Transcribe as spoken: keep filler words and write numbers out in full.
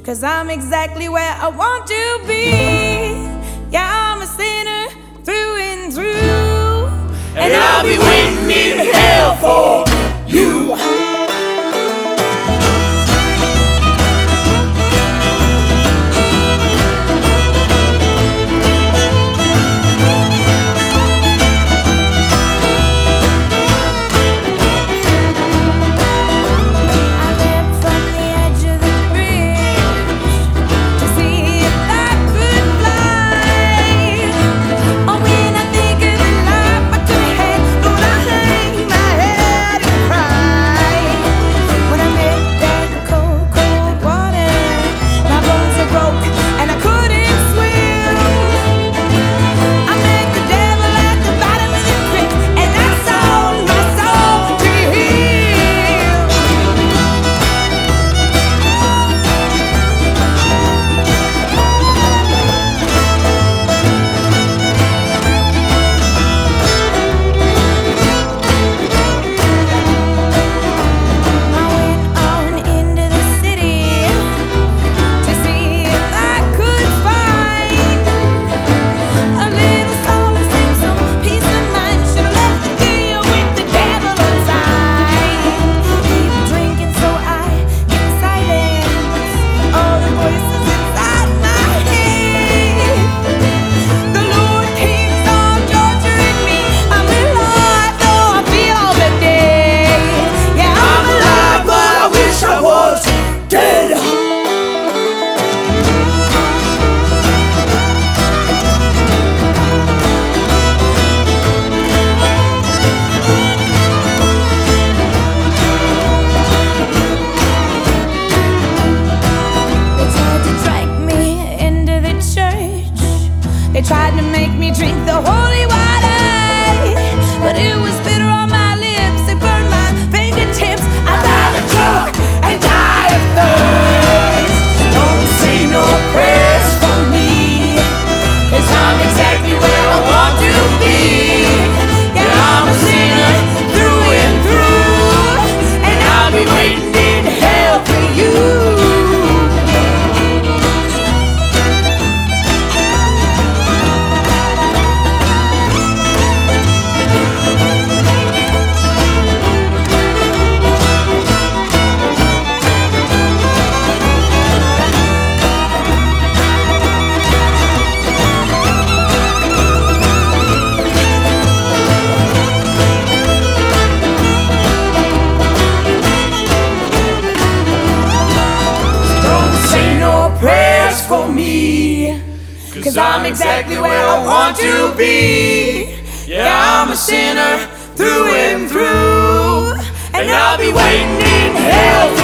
'cause I'm exactly where I want to be. Yeah, I'm a sinner through and through, and I'll be waiting in hell for you. They tried to make me drink the holy water, but it was bitter on my lips. They burned my fingertips. I'd rather drunk and die of thirst. Don't say no prayers for me, 'cause I'm exactly where I want to be. Yeah, I'm a sinner through and through, and I'll be waiting in hell for you. Prayers for me, 'cause I'm exactly where I want to be. Yeah, I'm a sinner through and through, and I'll be waiting in hell